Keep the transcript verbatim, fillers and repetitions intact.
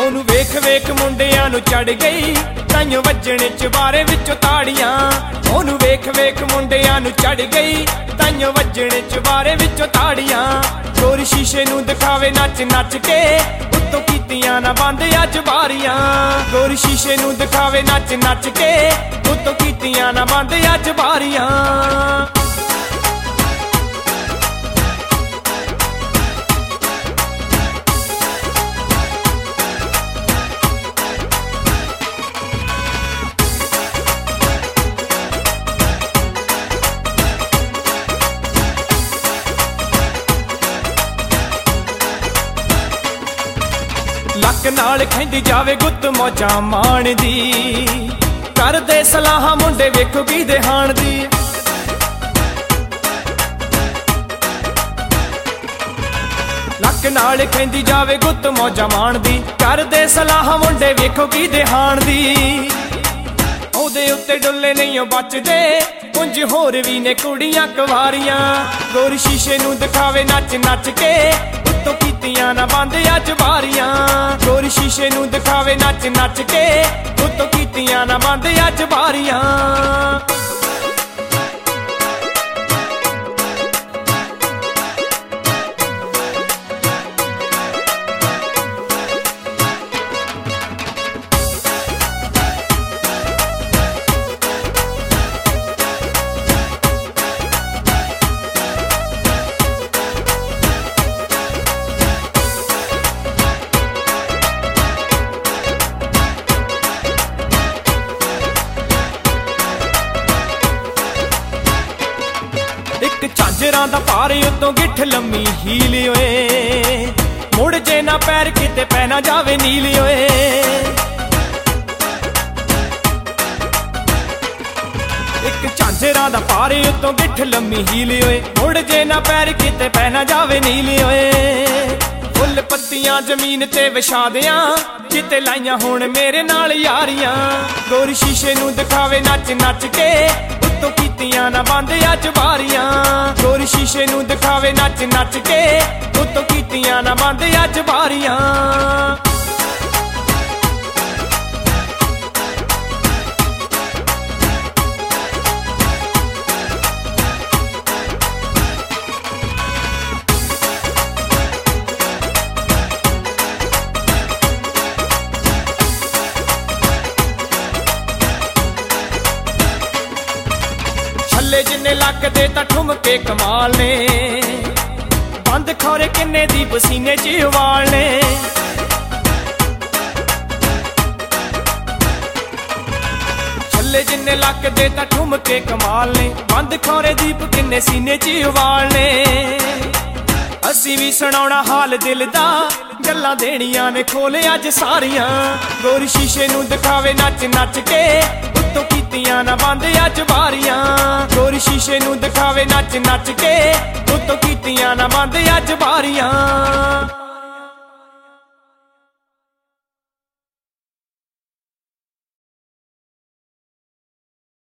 ਉਹਨੂੰ ਵੇਖ ਵੇਖ ਮੁੰਡਿਆਂ ਨੂੰ ਚੜ ਗਈ ਤਾਈਓ ਵੱਜਣੇ ਚਵਾਰੇ ਵਿੱਚੋਂ ਤਾੜੀਆਂ। ਉਹਨੂੰ ਵੇਖ ਵੇਖ ਮੁੰਡਿਆਂ ਨੂੰ ਚੜ ਗਈ ਤਾਈਓ ਵੱਜਣੇ ਚਵਾਰੇ ਵਿੱਚੋਂ ਤਾੜੀਆਂ। ਗੋਰੀ ਸ਼ੀਸ਼ੇ ਨੂੰ ਦਿਖਾਵੇ ਨੱਚ ਨੱਚ ਕੇ ਉੱਤੋਂ ਕੀਤੀਆਂ ਨਾ ਬੰਦ ਅੱਜ ਬਾਰੀਆਂ। ਗੋਰੀ ਸ਼ੀਸ਼ੇ ਨੂੰ ਦਿਖਾਵੇ ਨੱਚ ਨੱਚ ਕੇ ਉੱਤੋਂ ਕੀਤੀਆਂ ਨਾ ਬੰਦ ਅੱਜ ਬਾਰੀਆਂ। ਲੱਕ ਨਾਲ ਖੈਂਦੀ ਜਾਵੇ ਗੁੱਤ ਮੌਜਾਂ ਮਾਣਦੀ ਕਰਦੇ ਸਲਾਹਾਂ ਮੁੰਡੇ ਵੇਖੋ ਕੀ ਦੇ ਹਾਣ ਦੀ। ਲੱਕ ਨਾਲ ਖੈਂਦੀ ਜਾਵੇ ਗੁੱਤ ਮੌਜਾਂ ਮਾਣਦੀ ਕਰਦੇ ਸਲਾਹਾਂ ਮੁੰਡੇ ਵੇਖੋ ਕੀ ਦੇ ਹਾਣ ਦੀ। ਉਹਦੇ ਉੱਤੇ ਡੁੱਲੇ ਨਹੀਂ ਉਹ ਬਚਦੇ ਕੁੰਝ ਹੋਰ ਵੀ ਨੇ ਕੁੜੀਆਂ ਕੁਵਾਰੀਆਂ। ਗੋਰੀ ਸ਼ੀਸ਼ੇ ਨੂੰ ਦਿਖਾਵੇ ਨੱਚ ਨੱਚ ਕੇ ਉੱਤੋਂ ਕੀਤੀਆਂ ਨਾ ਬੰਦ ਅੱਜ ਬਾਰੀਆਂ। ਗੋਰੀ ਸ਼ੀਸ਼ੇ ਨੂੰ ਦਿਖਾਵੇ ਨੱਚ ਨੱਚ ਕੇ ਉੱਤੋਂ ਕੀਤੀਆਂ ਨਾ ਬੰਦ ਅੱਜ ਬਾਰੀਆਂ। ਇੱਕ ਝਾਂਜਰਾਂ ਦਾ ਭਾਰ ਉੱਤੋਂ ਗਿੱਠ ਲੰਮੀ ਹੀਲ ਓਏ ਮੁੜ ਜੇ ਨਾ ਪੈਰ ਕਿਤੇ ਪੈ ਨਾ ਜਾਵੇ ਨੀਲ ਓਏ। ਇੱਕ ਝਾਂਜਰਾਂ ਦਾ ਭਾਰ ਉੱਤੋਂ ਗਿੱਠ ਲੰਮੀ ਹੀਲ ਓਏ ਮੁੜ ਜੇ ਨਾ ਪੈਰ ਕਿਤੇ ਪੈ ਨਾ ਜਾਵੇ ਨੀਲ ਓਏ। ਫੁੱਲ ਪੱਤੀਆਂ ਜ਼ਮੀਨ ਤੇ ਵਿਛਾ ਦਿਆਂ ਜਿੱਤੇ ਲਾਈਆਂ ਹੁਣ ਮੇਰੇ ਨਾਲ ਯਾਰੀਆਂ। ਗੋਰੀ ਸ਼ੀਸ਼ੇ ਨੂੰ ਦਿਖਾਵੇ ਨੱਚ ਨੱਚ ਕੇ ਉੱਤੋਂ ਕੀਤੀਆਂ ਨਾ ਬੰਦ ਅੱਜ ਬਾਰੀਆਂ। ਗੋਰੀ ਸ਼ੀਸ਼ੇ ਨੂੰ ਦਿਖਾਵੇ ਨੱਚ ਨੱਚ ਕੇ ਉੱਤੋਂ ਕੀਤੀਆਂ ਨਾ ਬੰਦ ਅੱਜ ਬਾਰੀਆਂ। ਛੱਲੇ ਜਿੰਨੇ ਲੱਕ ਦੇ ਤਾਂ ਠੁਮਕੇ ਕਮਾਲ ਨੇ ਬੰਦ ਖੋਰੇ ਕਿੰਨੇ ਦੀ ਪਸੀਨੇ ਚ ਉਵਾਲ ਨੇ। ਛੱਲੇ ਜਿੰਨੇ ਲੱਕ ਦੇ ਤਾਂ ਠੁਮਕੇ ਕਮਾਲ ਨੇ ਬੰਦ ਖੋਰੇ ਦੀਪ ਕਿੰਨੇ ਸੀਨੇ ਚ ਉਵਾਲ ਨੇ। ਅਸੀਂ ਵੀ ਸੁਣਾਉਣਾ ਹਾਲ ਦਿਲ ਦਾ ਗੱਲਾਂ ਦੇਣੀਆਂ ਨੇ ਖੋਲੇ ਅੱਜ ਸਾਰੀਆਂ। ਗੋਰੀ ਸ਼ੀਸ਼ੇ ਨੂੰ ਦਿਖਾਵੇ ਨੱਚ ਨੱਚ ਕੇ ਉੱਤੋਂ ਕੀਤੀਆਂ ਨਾ ਬੰਦ ਅੱਜ ਬਾਰੀਆਂ। ਗੋਰੀ ਸ਼ੀਸ਼ੇ ਨੂੰ ਦਿਖਾਵੇ ਨੱਚ ਨੱਚ ਕੇ ਉੱਤੋਂ ਕੀਤੀਆਂ ਨਾ ਬੰਦ ਅੱਜ ਬਾਰੀਆਂ।